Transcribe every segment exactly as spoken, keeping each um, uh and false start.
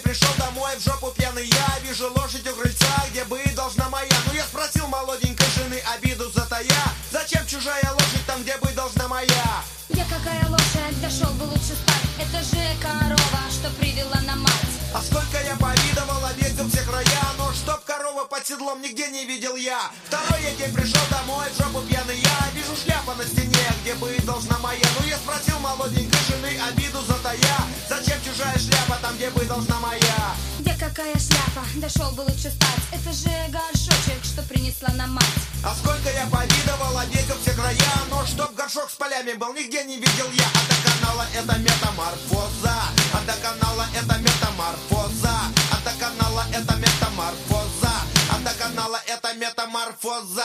пришел домой в жопу пьяный я. Вижу лошадь у крыльца, где быть должна моя. Ну я спросил молоденькой жены, обиду затая: зачем чужая лошадь там, где быть должна моя? Где какая лошадь, дошел бы лучше спать. Это же корова, что привела на мать. А сколько я повидывал, объездил все края, но чтоб корова под седлом нигде не видел я. Второй я день пришел домой в жопу пьяный я. Вижу шляпа на стене, где быть должна моя. Ну я спросил молоденькой жены, обиду затая: зачем чужая шляпа там, где быть должна моя? Где какая шляпа, дошел бы лучше спать. Это же горшочек, что принесла на мать. А сколько я повидывал, объездил все края, но чтоб горшок с полями был, нигде не видел я. А до канала это метаморфоза, а до канала это метаморфоза, а до канала это метаморфоза, а до канала это метаморфоза.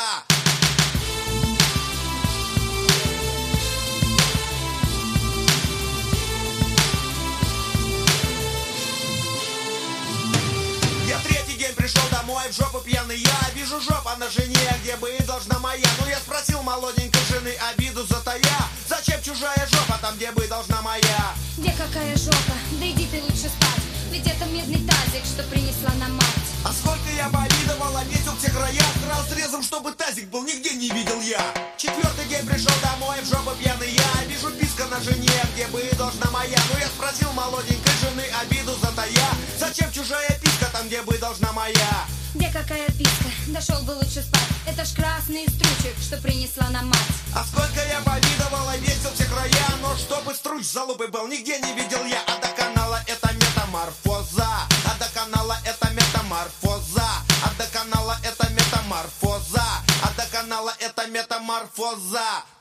Я третий день пришел домой в жопу пьяный я. Вижу жопа на жене, где быть должна моя. Ну я спросил молоденькой жены, обиду затая: зачем чужая жопа там, где быть должна моя? Где какая жопа, да иди ты лучше спать. Ведь это медный тазик, что принесла на мать. А сколько я повидывал, объездил все края, крал срезом, чтобы тазик был, нигде не видел я. Четвертый день пришел домой в жопу пьяный я. Вижу писка на жене, где быть должна моя. Ну я спросил молоденькой жены, обиду затая: зачем чужая писка там, где быть должна моя? Где какая писка, дошел бы лучше спать. Это ж красный стручек, что принесла на мать. А сколько я повидывал, объездил все края, но чтобы струч залупы был, нигде не видел я. А до канала это метаморфоза, а до канала это метаморфоза, а до канала это метаморфоза, а до канала это метаморфоза.